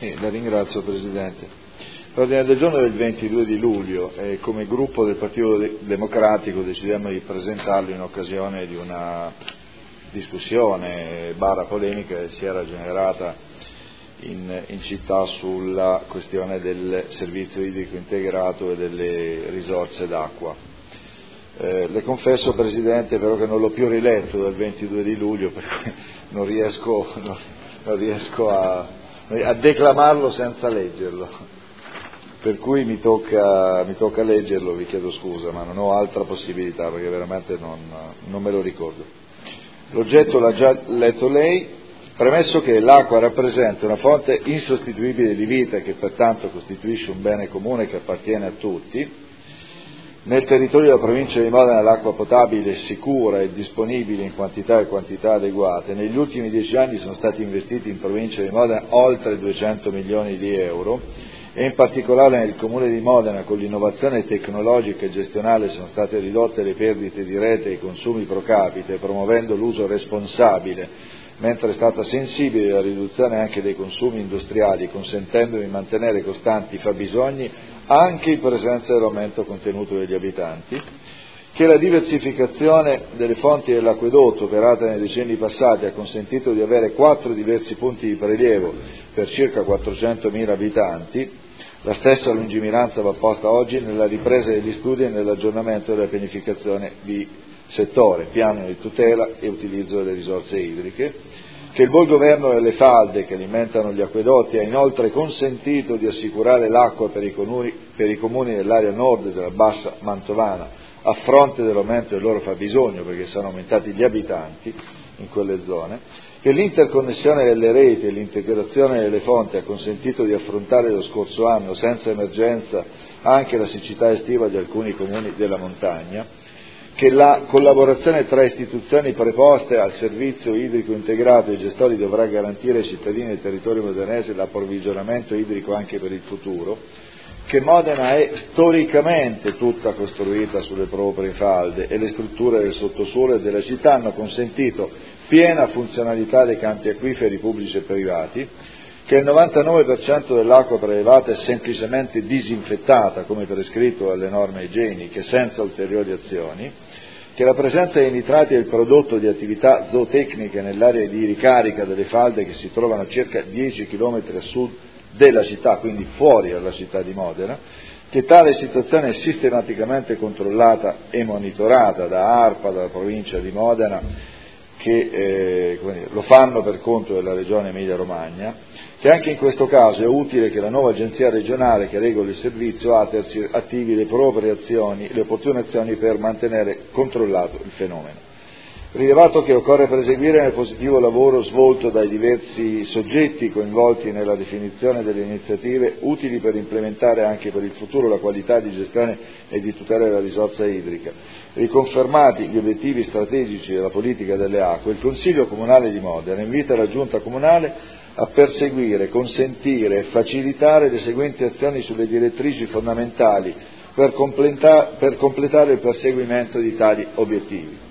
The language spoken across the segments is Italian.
La ringrazio Presidente. L'ordine del giorno del 22 di luglio e come gruppo del Partito Democratico decidemmo di presentarlo in occasione di una discussione polemica che si era generata in città sulla questione del servizio idrico integrato e delle risorse d'acqua. Le confesso Presidente però che non l'ho più riletto dal 22 di luglio, per cui non riesco a declamarlo senza leggerlo, per cui mi tocca leggerlo, vi chiedo scusa, ma non ho altra possibilità perché veramente non me lo ricordo. L'oggetto l'ha già letto lei, premesso che l'acqua rappresenta una fonte insostituibile di vita e che pertanto costituisce un bene comune che appartiene a tutti. Nel territorio della provincia di Modena l'acqua potabile è sicura e disponibile in quantità e quantità adeguate. Negli ultimi 10 anni sono stati investiti in provincia di Modena oltre 200 milioni di euro e in particolare nel comune di Modena con l'innovazione tecnologica e gestionale sono state ridotte le perdite di rete e i consumi pro capite, promuovendo l'uso responsabile, mentre è stata sensibile la riduzione anche dei consumi industriali, consentendo di mantenere costanti i fabbisogni anche in presenza dell'aumento contenuto degli abitanti, che la diversificazione delle fonti dell'acquedotto operata nei decenni passati ha consentito di avere 4 diversi punti di prelievo per circa 400.000 abitanti. La stessa lungimiranza va posta oggi nella ripresa degli studi e nell'aggiornamento della pianificazione di settore, piano di tutela e utilizzo delle risorse idriche, che il buon governo delle falde che alimentano gli acquedotti ha inoltre consentito di assicurare l'acqua per i comuni dell'area nord della bassa mantovana a fronte dell'aumento del loro fabbisogno perché sono aumentati gli abitanti in quelle zone, che l'interconnessione delle reti e l'integrazione delle fonti ha consentito di affrontare lo scorso anno senza emergenza anche la siccità estiva di alcuni comuni della montagna, che la collaborazione tra istituzioni preposte al servizio idrico integrato e i gestori dovrà garantire ai cittadini del territorio modenese l'approvvigionamento idrico anche per il futuro, che Modena è storicamente tutta costruita sulle proprie falde e le strutture del sottosuolo e della città hanno consentito piena funzionalità dei campi acquiferi pubblici e privati, che il 99% dell'acqua prelevata è semplicemente disinfettata come prescritto dalle norme igieniche senza ulteriori azioni, che la presenza di nitrati è il prodotto di attività zootecniche nell'area di ricarica delle falde che si trovano a circa 10 km a sud della città, quindi fuori dalla città di Modena, che tale situazione è sistematicamente controllata e monitorata da ARPA, dalla provincia di Modena, che lo fanno per conto della regione Emilia-Romagna, che anche in questo caso è utile che la nuova agenzia regionale che regola il servizio attivi le proprie azioni, le opportune azioni per mantenere controllato il fenomeno. Rilevato che occorre proseguire nel positivo lavoro svolto dai diversi soggetti coinvolti nella definizione delle iniziative utili per implementare anche per il futuro la qualità di gestione e di tutela della risorsa idrica, riconfermati gli obiettivi strategici della politica delle acque, il Consiglio Comunale di Modena invita la Giunta Comunale a perseguire, consentire e facilitare le seguenti azioni sulle direttrici fondamentali per completare il perseguimento di tali obiettivi.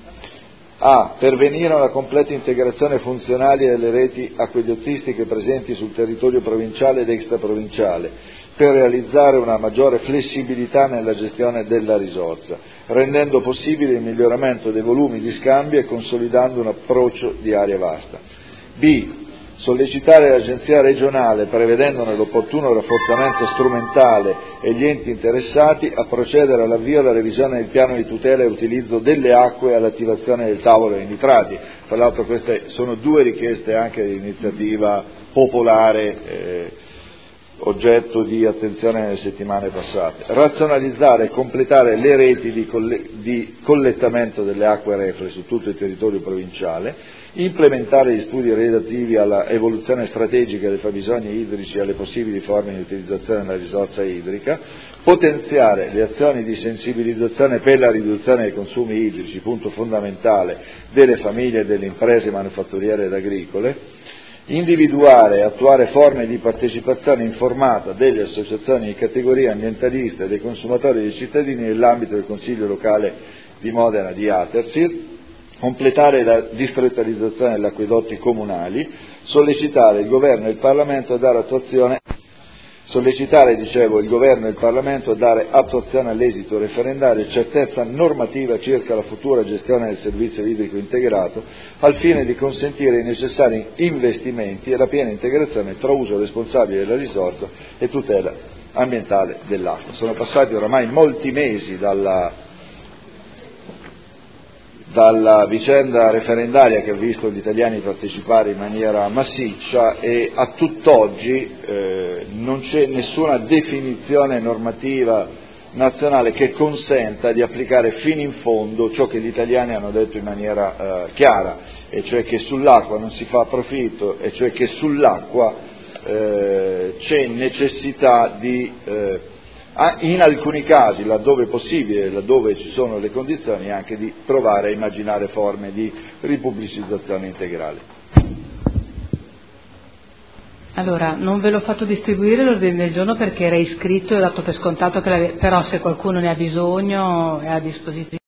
A. Pervenire a una completa integrazione funzionale delle reti acquedottistiche presenti sul territorio provinciale ed extraprovinciale per realizzare una maggiore flessibilità nella gestione della risorsa, rendendo possibile il miglioramento dei volumi di scambio e consolidando un approccio di area vasta. B. Sollecitare l'agenzia regionale, prevedendone l'opportuno rafforzamento strumentale e gli enti interessati, a procedere all'avvio e alla revisione del piano di tutela e utilizzo delle acque e all'attivazione del tavolo dei nitrati. Tra l'altro queste sono 2 richieste anche di iniziativa popolare, oggetto di attenzione nelle settimane passate. Razionalizzare e completare le reti di collettamento delle acque reflue su tutto il territorio provinciale, implementare gli studi relativi alla evoluzione strategica dei fabbisogni idrici e alle possibili forme di utilizzazione della risorsa idrica, potenziare le azioni di sensibilizzazione per la riduzione dei consumi idrici, punto fondamentale delle famiglie e delle imprese manifatturiere ed agricole, individuare e attuare forme di partecipazione informata delle associazioni di categoria ambientaliste e dei consumatori e dei cittadini nell'ambito del Consiglio locale di Modena di Atersir, completare la distrettualizzazione degli acquedotti comunali, sollecitare il Governo e il Parlamento a dare attuazione all'esito referendario e certezza normativa circa la futura gestione del servizio idrico integrato, al fine di consentire i necessari investimenti e la piena integrazione tra uso responsabile della risorsa e tutela ambientale dell'acqua. Sono passati oramai molti mesi dalla vicenda referendaria che ha visto gli italiani partecipare in maniera massiccia e a tutt'oggi non c'è nessuna definizione normativa nazionale che consenta di applicare fino in fondo ciò che gli italiani hanno detto in maniera chiara, e cioè che sull'acqua non si fa profitto, e cioè che sull'acqua c'è necessità di in alcuni casi, laddove possibile, laddove ci sono le condizioni, anche di provare a immaginare forme di ripubblicizzazione integrale. Allora, non ve l'ho fatto distribuire l'ordine del giorno perché era iscritto e ho dato per scontato che però se qualcuno ne ha bisogno è a disposizione.